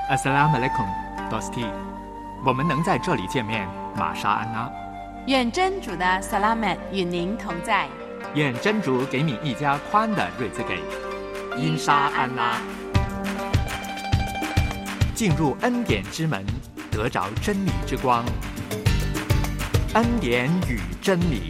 Assalamu alaikum, Dosti。我们能在这里见面，玛莎安拉。 愿真主的萨拉曼与您同在。 愿真主给你一家宽的瑞兹给。因沙安拉。进入恩典之门，得着真理之光。恩典与真理。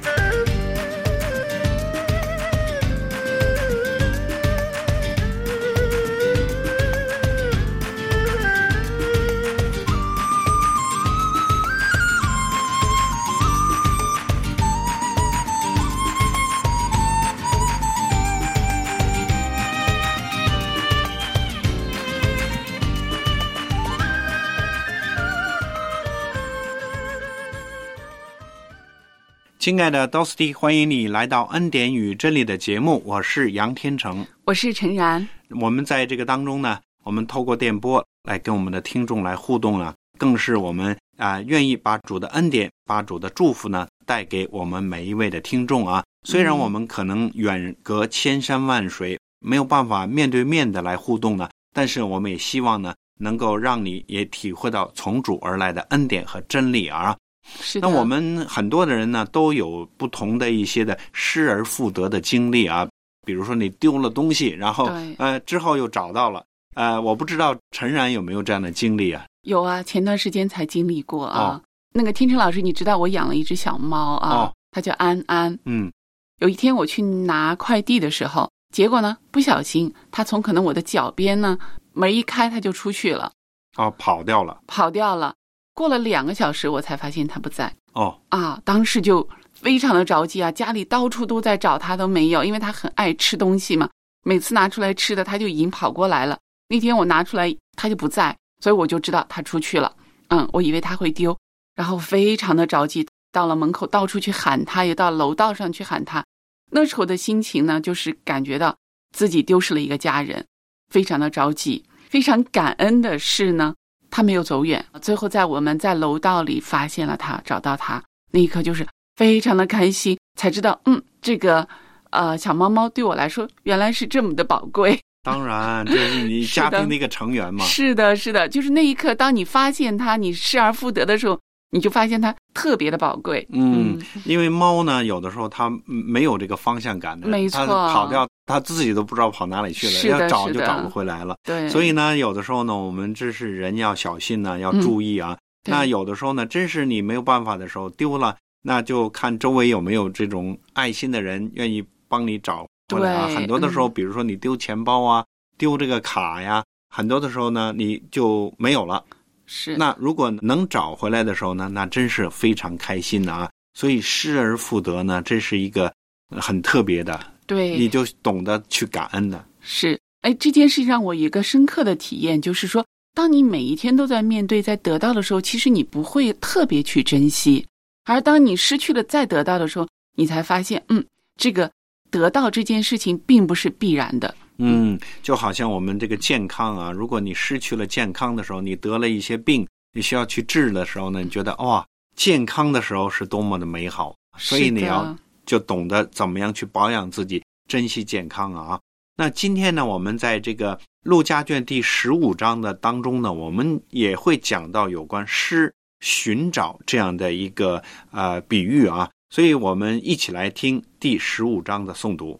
亲爱的 Dosti， 欢迎你来到恩典与真理的节目，我是杨天成， 我是陈然。 我们在这个当中呢，我们透过电波来跟我们的听众来互动呢，更是我们愿意把主的恩典，把主的祝福呢带给我们每一位的听众啊。虽然我们可能远隔千山万水，没有办法面对面的来互动呢，但是我们也希望呢，能够让你也体会到从主而来的恩典和真理啊。 是的。 那我们很多的人呢，都有不同的一些的失而复得的经历啊。比如说你丢了东西，然后之后又找到了。我不知道陈然有没有这样的经历啊？ 有啊，前段时间才经历过啊。那个天成老师，你知道我养了一只小猫啊，它叫安安。有一天我去拿快递的时候，结果呢不小心它从可能我的脚边呢门一开，它就出去了。 跑掉了。 过了2个小时，我才发现他不在。当时就非常的着急啊，家里到处都在找他都没有，因为他很爱吃东西嘛，每次拿出来吃的他就已经跑过来了。那天我拿出来他就不在，所以我就知道他出去了。我以为他会丢，然后非常的着急，到了门口到处去喊他，也到楼道上去喊他。那时候的心情呢，就是感觉到自己丢失了一个家人，非常的着急。非常感恩的是呢，他没有走远，最后我们在楼道里发现了他，找到他，那一刻就是非常的开心，才知道这个小猫猫对我来说原来是这么的宝贵。 当然，这是你家庭的一个成员嘛。 是的，就是那一刻，当你发现它，你失而复得的时候，你就发现它特别的宝贵。 因为猫呢，有的时候它没有这个方向感的， 没错， 它跑掉，它自己都不知道跑哪里去了，要找就找不回来了。 对， 所以呢，有的时候呢，我们这是人要小心呢，要注意啊。那有的时候呢，真是你没有办法的时候丢了，那就看周围有没有这种爱心的人愿意帮你找回来啊。很多的时候，比如说你丢钱包啊，丢这个卡呀，很多的时候呢，你就没有了。 是。 那如果能找回来的时候呢，那真是非常开心的啊。所以失而复得呢，这是一个很特别的。 对， 你就懂得去感恩的。 是。这件事让我有一个深刻的体验，就是说当你每一天都在面对在得到的时候，其实你不会特别去珍惜，而当你失去了再得到的时候，你才发现这个得到这件事情并不是必然的。 就好像我们这个健康啊，如果你失去了健康的时候，你得了一些病，你需要去治的时候呢，你觉得健康的时候是多么的美好，所以你要就懂得怎么样去保养自己，珍惜健康啊。那今天呢，我们在这个路加卷第15章的当中呢，我们也会讲到有关寻找这样的一个比喻啊，所以我们一起来听第15章的诵读。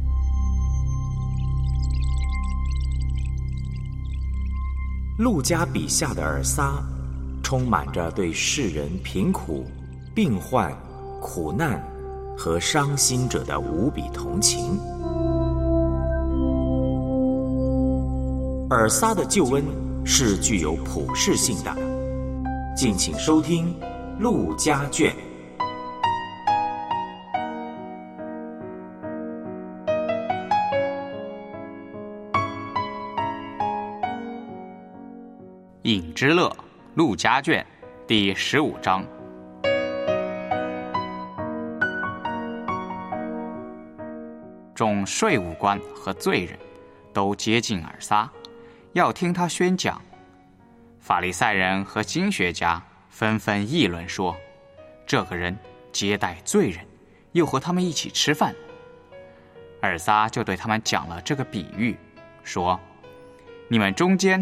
路加笔下的尔撒，充满着对世人贫苦、病患、苦难和伤心者的无比同情。尔撒的救恩是具有普世性的，敬请收听路加卷。 饮之乐，路加卷第15章。众税务官和罪人都接近尔撒，要听他宣讲。法利赛人和经学家纷纷议论说，这个人接待罪人，又和他们一起吃饭。尔撒就对他们讲了这个比喻，说：你们中间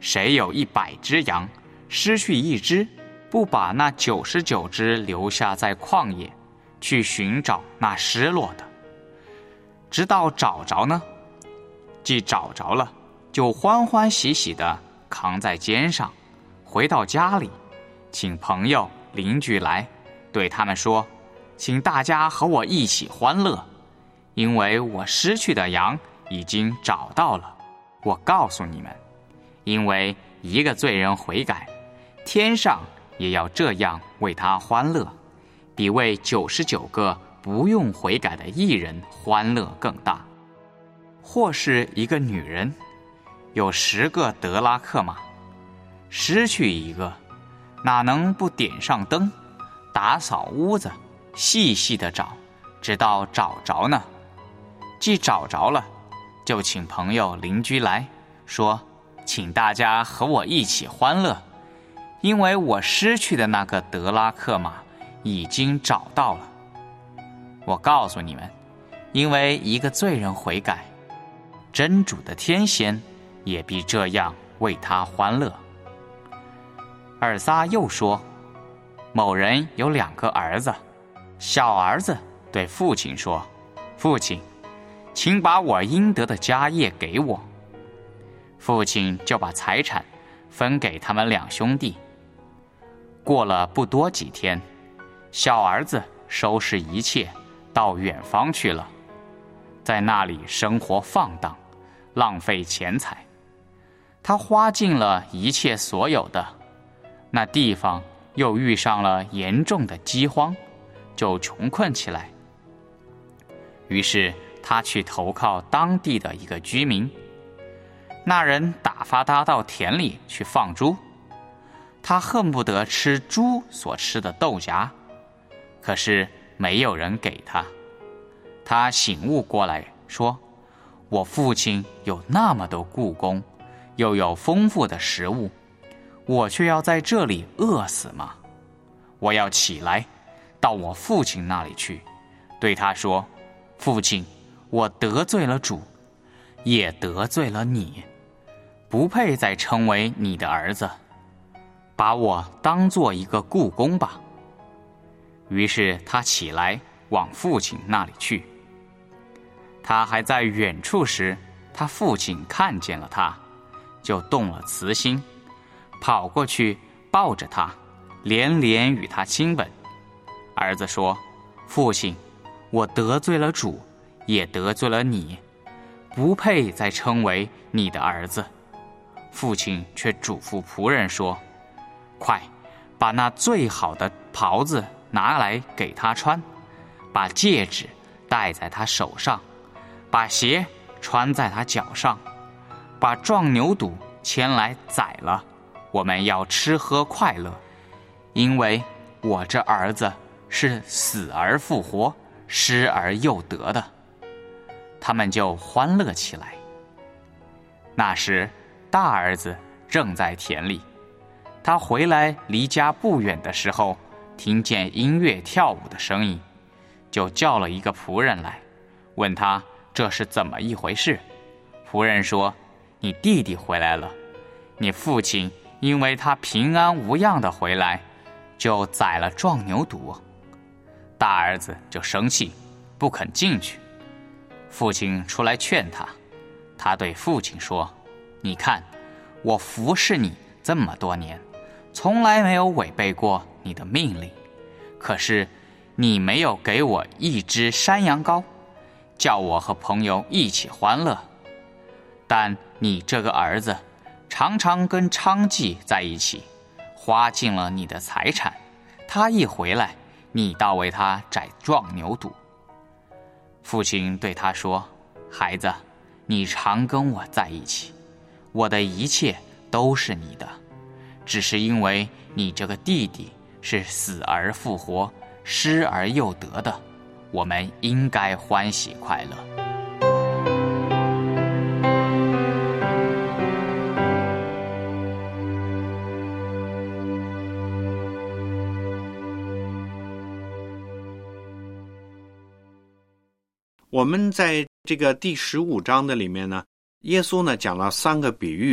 谁有100只羊，失去1只，不把那99只留下在旷野，去寻找那失落的，直到找着呢？既找着了，就欢欢喜喜地扛在肩上，回到家里，请朋友邻居来，对他们说，请大家和我一起欢乐，因为我失去的羊已经找到了。我告诉你们，因为一个罪人悔改，天上也要这样为他欢乐，比为99个不用悔改的义人欢乐更大。或是一个女人有10个德拉克玛，失去一个，哪能不点上灯，打扫屋子，细细地找，直到找着呢？既找着了，就请朋友邻居来，说，请大家和我一起欢乐，因为我失去的那个德拉克玛已经找到了。我告诉你们，因为一个罪人悔改，真主的天仙也必这样为他欢乐。尔撒又说，某人有2个儿子，小儿子对父亲说，父亲，请把我应得的家业给我。父亲就把财产分给他们2兄弟。过了不多几天，小儿子收拾一切，到远方去了，在那里生活放荡，浪费钱财。他花尽了一切所有的，那地方又遇上了严重的饥荒，就穷困起来。于是他去投靠当地的一个居民，那人打发他到田里去放猪，他恨不得吃猪所吃的豆荚，可是没有人给他。他醒悟过来说，我父亲有那么多雇工，又有丰富的食物，我却要在这里饿死吗？我要起来，到我父亲那里去，对他说，父亲，我得罪了主，也得罪了你，不配再称为你的儿子，把我当做一个雇工吧。于是他起来往父亲那里去。他还在远处时，他父亲看见了他，就动了慈心，跑过去抱着他，连连与他亲吻。儿子说，父亲，我得罪了主，也得罪了你，不配再称为你的儿子。父亲却嘱咐仆人说，快把那最好的袍子拿来给他穿，把戒指戴在他手上，把鞋穿在他脚上，把壮牛犊牵来宰了，我们要吃喝快乐，因为我这儿子是死而复活，失而又得的。他们就欢乐起来。那时大儿子正在田里，他回来离家不远的时候，听见音乐跳舞的声音，就叫了一个仆人来，问他这是怎么一回事。仆人说，你弟弟回来了，你父亲因为他平安无恙的回来，就宰了壮牛犊。大儿子就生气，不肯进去。父亲出来劝他，他对父亲说，你看，我服侍你这么多年，从来没有违背过你的命令，可是你没有给我一只山羊羔，叫我和朋友一起欢乐。但你这个儿子常常跟娼妓在一起，花尽了你的财产，他一回来，你倒为他宰壮牛犊。父亲对他说，孩子，你常跟我在一起，我的一切都是你的，只是因为你这个弟弟是死而复活，失而又得的，我们应该欢喜快乐。 我们在这个第15章的里面呢，耶稣呢讲了3个比喻，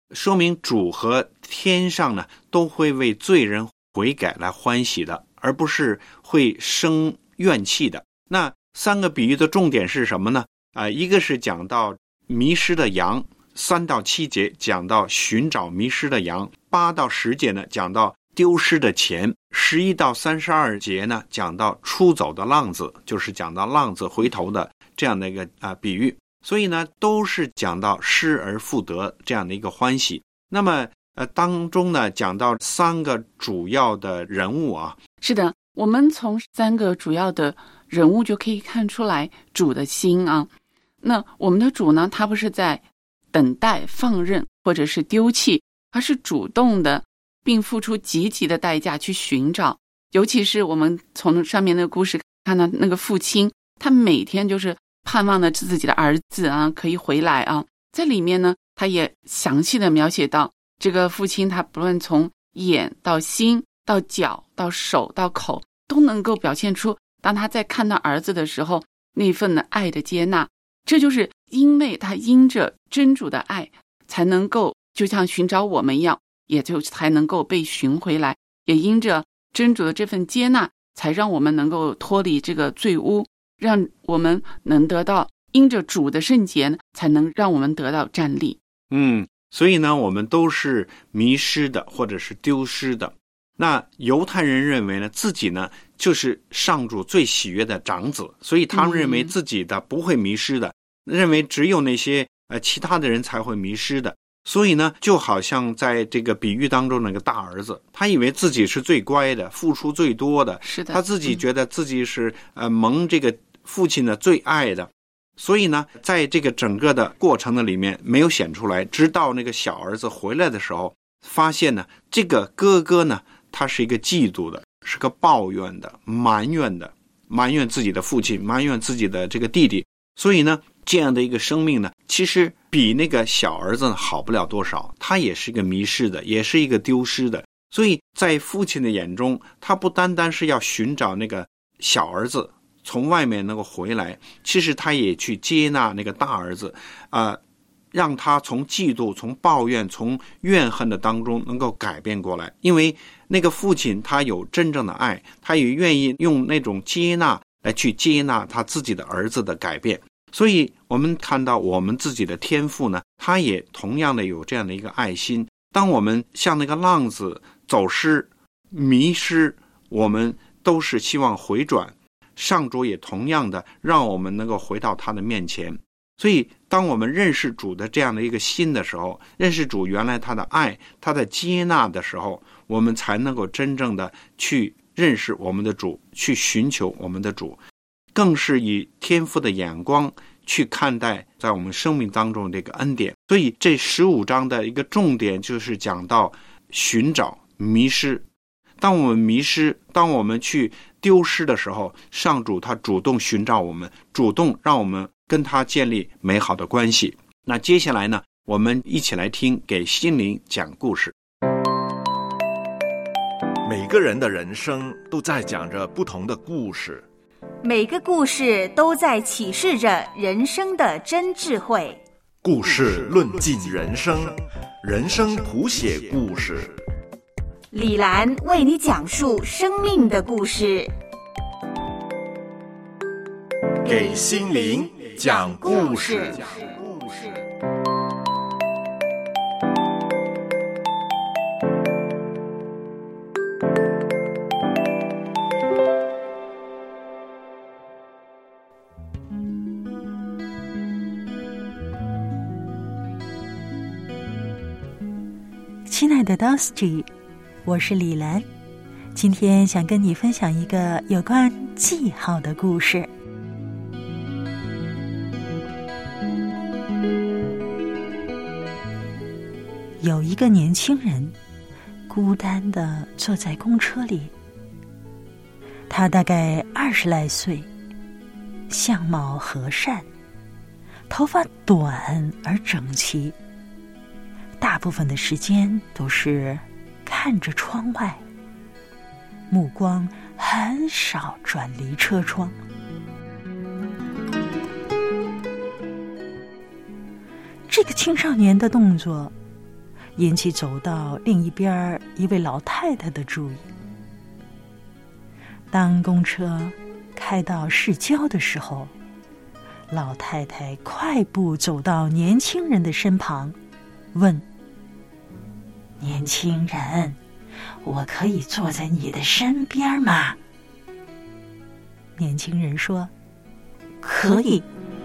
说明主和天上呢都会为罪人悔改来欢喜的，而不是会生怨气的。那3个比喻的重点是什么呢？一个是讲到迷失的羊，3到7节讲到寻找迷失的羊，8到10节呢讲到丢失的钱，11到32节呢讲到出走的浪子，就是讲到浪子回头的这样的一个比喻。所以呢都是讲到失而复得这样的一个欢喜。那么当中呢讲到3个主要的人物啊。 是的，我们从3个主要的人物就可以看出来主的心啊。那我们的主呢，他不是在等待放任或者是丢弃，而是主动的并付出积极的代价去寻找。尤其是我们从上面那个故事看到那个父亲，他每天就是盼望着自己的儿子啊可以回来啊。在里面呢，他也详细的描写到这个父亲，他不论从眼到心到脚到手到口，都能够表现出当他在看到儿子的时候那份的爱的接纳。这就是因为他因着真主的爱，才能够就像寻找我们一样，也就才能够被寻回来。也因着真主的这份接纳，才让我们能够脱离这个罪污，让我们能得到因着主的圣洁，才能让我们得到站立。 所以呢我们都是迷失的或者是丢失的。那犹太人认为呢自己呢就是上主最喜悦的长子，所以他们认为自己的不会迷失的，认为只有那些其他的人才会迷失的。所以呢就好像在这个比喻当中那个大儿子，他以为自己是最乖的，付出最多的， 是的， 他自己觉得自己是蒙这个父亲的最爱的。所以呢在这个整个的过程的里面没有显出来，直到那个小儿子回来的时候，发现呢这个哥哥呢他是一个嫉妒的，是个抱怨的，埋怨自己的父亲，埋怨自己的这个弟弟。所以呢这样的一个生命呢，其实比那个小儿子好不了多少，他也是一个迷失的，也是一个丢失的。所以在父亲的眼中，他不单单是要寻找那个小儿子从外面能够回来，其实他也去接纳那个大儿子让他从嫉妒，从抱怨，从怨恨的当中能够改变过来。因为那个父亲他有真正的爱，他也愿意用那种接纳来去接纳他自己的儿子的改变。所以我们看到我们自己的天父呢，他也同样的有这样的一个爱心。当我们像那个浪子走失迷失，我们都是希望回转，上主也同样的让我们能够回到他的面前。所以当我们认识主的这样的一个心的时候，认识主原来他的爱，他的接纳的时候，我们才能够真正的去认识我们的主，去寻求我们的主，更是以天父的眼光去看待在我们生命当中的这个恩典。所以这15章的一个重点就是讲到寻找迷失。当我们迷失，当我们去丢失的时候，上主他主动寻找我们，主动让我们跟他建立美好的关系。那接下来呢，我们一起来听给心灵讲故事。 每个人的人生都在讲着不同的故事， 每个故事都在启示着人生的真智慧。 故事论尽人生，人生谱写故事。 李兰为你讲述生命的故事， 给心灵讲故事。 亲爱的 Dostry， 我是李兰，今天想跟你分享一个有关记号的故事。有一个年轻人孤单地坐在公车里，他大概20来岁，相貌和善，头发短而整齐，大部分的时间都是看着窗外，目光很少转离车窗。这个青少年的动作引起走到另一边一位老太太的注意。当公车开到市郊的时候，老太太快步走到年轻人的身旁，问：年轻人，我可以坐在你的身边吗？年轻人说：可以。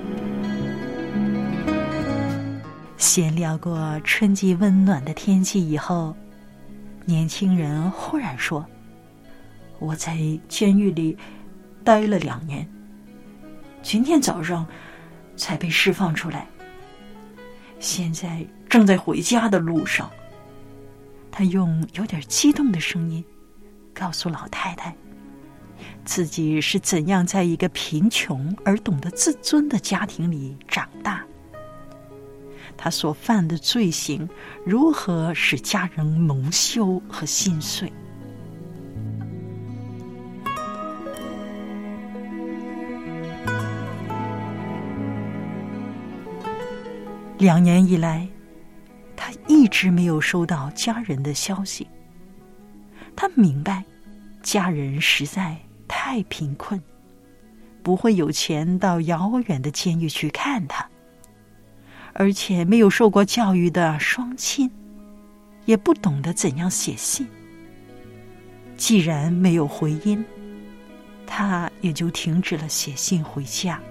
闲聊过春季温暖的天气以后，年轻人忽然说：我在监狱里待了2年，今天早上才被释放出来，现在正在回家的路上。他用有点激动的声音告诉老太太，自己是怎样在一个贫穷而懂得自尊的家庭里长大，他所犯的罪行如何使家人蒙羞和心碎。2年以来，他一直没有收到家人的消息。他明白，家人实在太贫困，不会有钱到遥远的监狱去看他，而且没有受过教育的双亲，也不懂得怎样写信。既然没有回音，他也就停止了写信回家。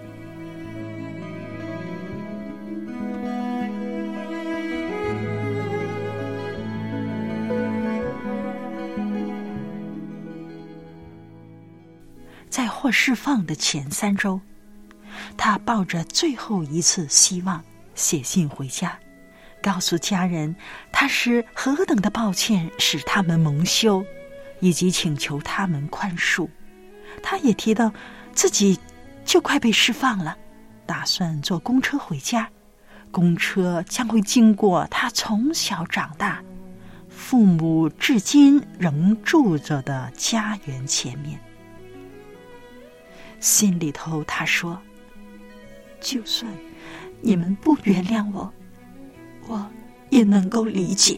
在获释放的前3周，他抱着最后一次希望写信回家，告诉家人他是何等的抱歉使他们蒙羞，以及请求他们宽恕。他也提到自己就快被释放了，打算坐公车回家，公车将会经过他从小长大、父母至今仍住着的家园前面。心里头他说，就算你们不原谅我，我也能够理解。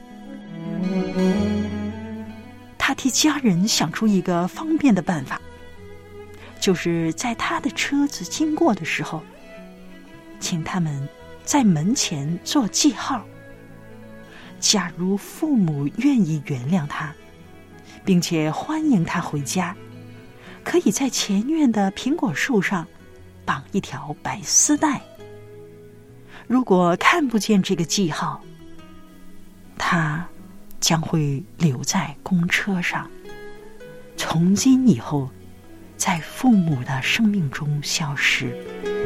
他替家人想出一个方便的办法，就是在他的车子经过的时候，请他们在门前做记号。假如父母愿意原谅他，并且欢迎他回家，可以在前院的苹果树上绑一条白丝带。如果看不见这个记号，他将会留在公车上，从今以后在父母的生命中消失。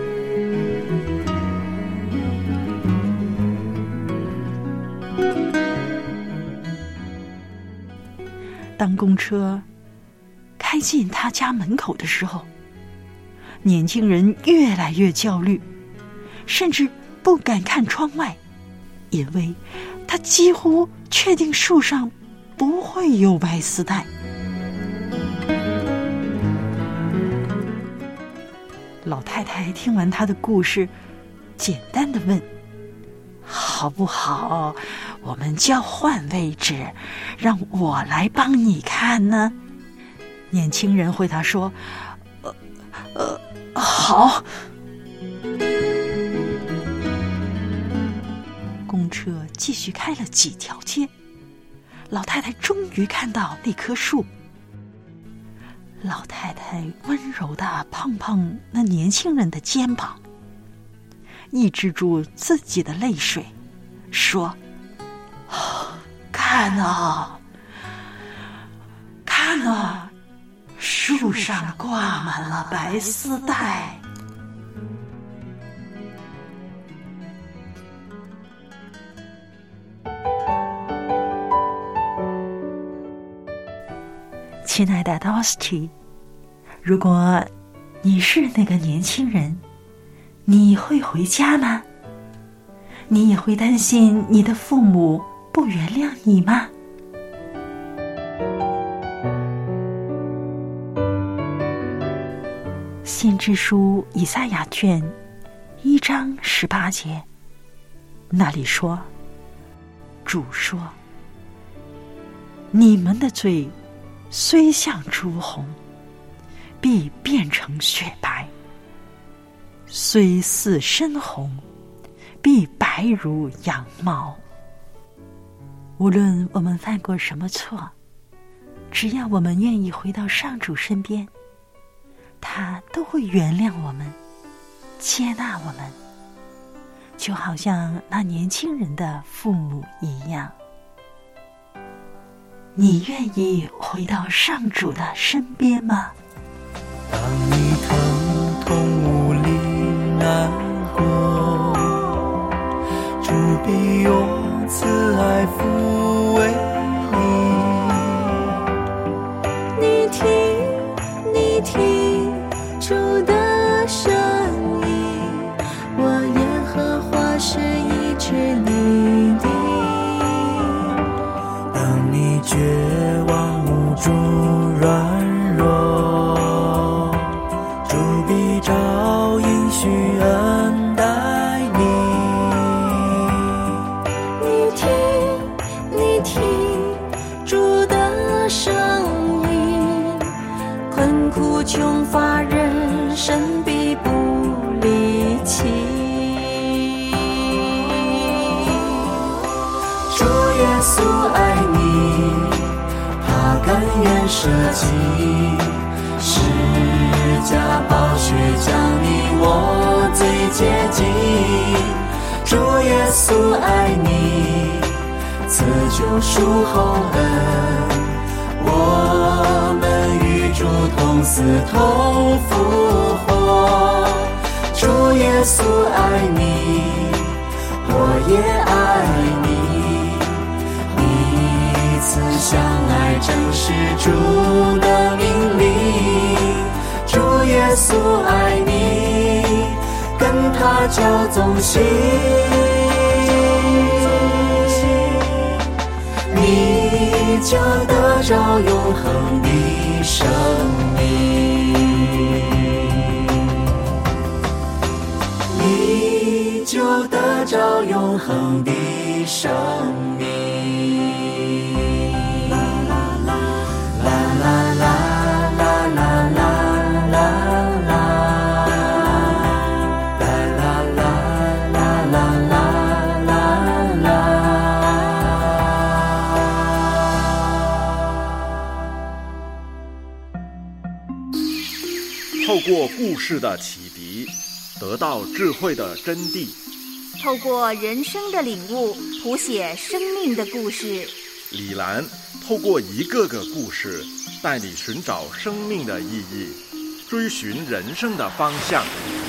当公车开进他家门口的时候，年轻人越来越焦虑，甚至不敢看窗外，因为他几乎确定树上不会有白丝带。老太太听完他的故事，简单地问：好不好，我们交换位置，让我来帮你看呢？年轻人回答说：好。公车继续开了几条街，老太太终于看到那棵树。老太太温柔地碰碰那年轻人的肩膀，抑制住自己的泪水，说：看啊，看啊，树上挂满了白丝带。亲爱的 Dusty， 如果你是那个年轻人，你会回家吗？你也会担心你的父母不原谅你吗？先知书以赛亚卷1章18节，那里说： 主说：你们的罪虽像朱红，必变成雪白；虽似深红，必白如羊毛。无论我们犯过什么错，只要我们愿意回到上主身边，他都会原谅我们，接纳我们，就好像那年轻人的父母一样。你愿意回到上主的身边吗？ 当你疼痛无力难过，主必用慈爱抚慰你。你听主的声音，我耶和华是医治你的。 当你绝望无助软弱，主必照应许恩待你。 你听主的声音，困苦穷乏人生必不离弃。 主耶稣爱你，他甘愿舍己，十架宝血将你我最接近。主耶稣爱你，赐救赎厚恩，我们与主同死同复活。主耶稣爱你，我也爱你，彼此相爱正是主的命令。主耶稣爱你，跟他交纵行，你就得着永恒的生命，你就得着永恒的生命。 透过故事的启迪，得到智慧的真谛； 透过人生的领悟，谱写生命的故事。 李兰透过一个个故事，带你寻找生命的意义，追寻人生的方向，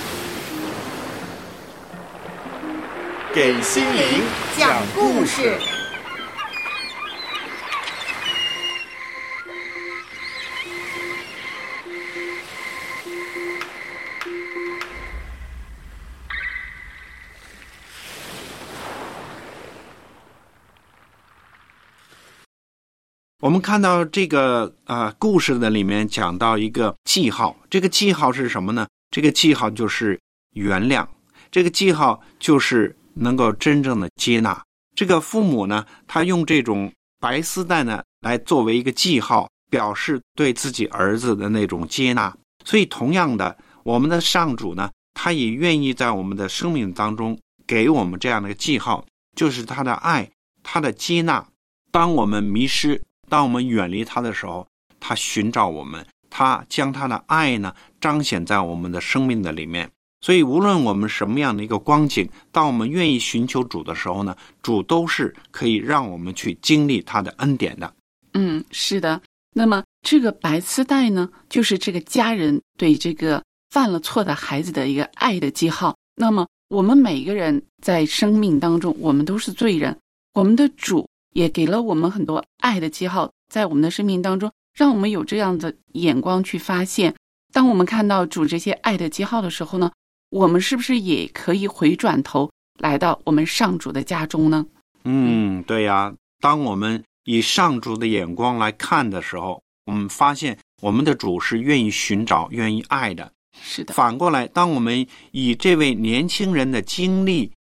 给心灵讲故事。 我们看到这个故事的里面讲到一个记号，这个记号是什么呢？这个记号就是原谅，这个记号就是能够真正的接纳。这个父母呢，他用这种白丝带呢来作为一个记号，表示对自己儿子的那种接纳。所以同样的，我们的上主呢，他也愿意在我们的生命当中给我们这样的一个记号，就是他的爱，他的接纳。当我们迷失，当我们远离他的时候，他寻找我们，他将他的爱呢彰显在我们的生命的里面。所以无论我们什么样的一个光景，当我们愿意寻求主的时候呢，主都是可以让我们去经历他的恩典的。 是的。那么这个白丝带呢，就是这个家人对这个犯了错的孩子的一个爱的记号。那么我们每个人在生命当中，我们都是罪人，我们的主也给了我们很多爱的记号，在我们的生命当中，让我们有这样的眼光去发现。当我们看到主这些爱的记号的时候呢，我们是不是也可以回转头来到我们上主的家中呢？ 对呀。当我们以上主的眼光来看的时候，我们发现我们的主是愿意寻找、愿意爱的。 是的。 反过来，当我们以这位年轻人的经历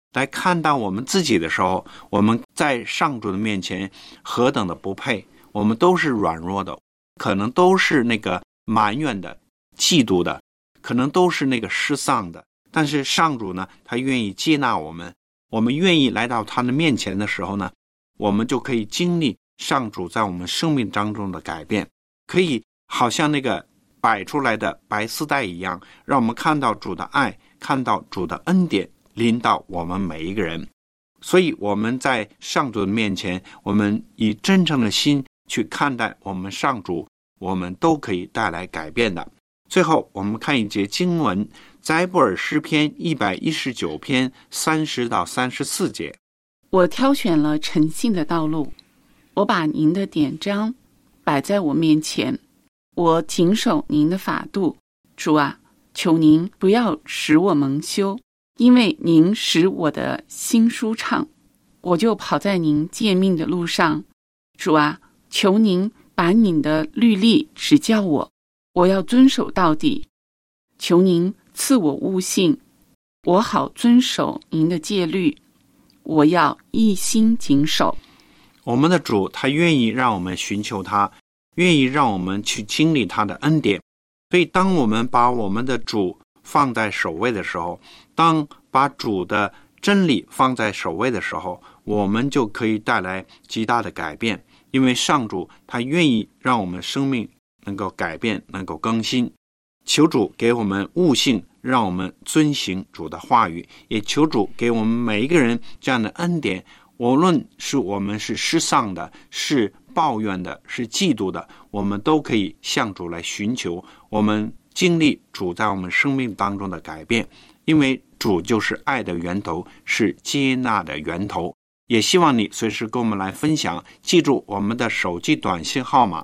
来看到我们自己的时候，我们在上主的面前何等的不配，我们都是软弱的，可能都是那个埋怨的、嫉妒的，可能都是那个失丧的。但是上主呢，他愿意接纳我们，我们愿意来到他的面前的时候呢，我们就可以经历上主在我们生命当中的改变，可以好像那个摆出来的白丝带一样，让我们看到主的爱，看到主的恩典临到我们每一个人。所以我们在上主的面前，我们以真诚的心去看待我们上主，我们都可以带来改变的。最后我们看一节经文，在布尔诗篇119篇30到34节。 我挑选了诚信的道路，我把您的典章摆在我面前，我谨守您的法度。主啊，求您不要使我蒙羞，因为您使我的心舒畅，我就跑在您诫命的路上。主啊，求您把您的律例指教我，我要遵守到底。求您赐我悟性，我好遵守您的诫律，我要一心谨守。 我们的主他愿意让我们寻求他，愿意让我们去经历他的恩典。所以当我们把我们的主放在首位的时候，当把主的真理放在首位的时候，我们就可以带来极大的改变。因为上主他愿意让我们生命能够改变，能够更新。求主给我们悟性，让我们遵行主的话语，也求主给我们每一个人这样的恩典，无论是我们是失丧的，是抱怨的，是嫉妒的，我们都可以向主来寻求，我们经历主在我们生命当中的改变。因为主就是爱的源头，是接纳的源头。也希望你随时跟我们来分享，记住我们的手机短信号码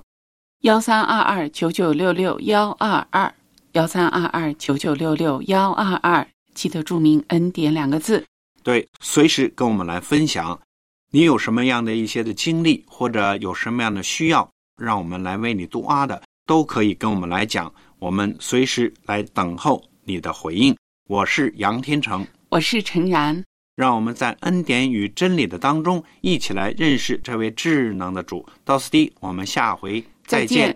1322996612，1322996612，记得注明恩典2个字。 对，随时跟我们来分享你有什么样的一些的经历，或者有什么样的需要，让我们来为你读啊的，都可以跟我们来讲，我们随时来等候你的回应。我是杨天成， 我是陈然， 让我们在恩典与真理的当中一起来认识这位智能的主。到此地，我们下回再见。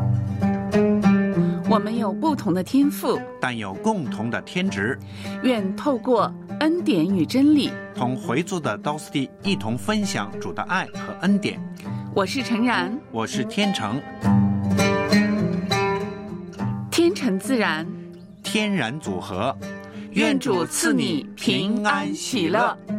我们有不同的天赋， 但有共同的天职。 愿透过恩典与真理， 同回族的刀斯蒂一同分享主的爱和恩典。 我是陈然， 我是天成。 天成自然， 天然组合。 愿主赐你平安喜乐。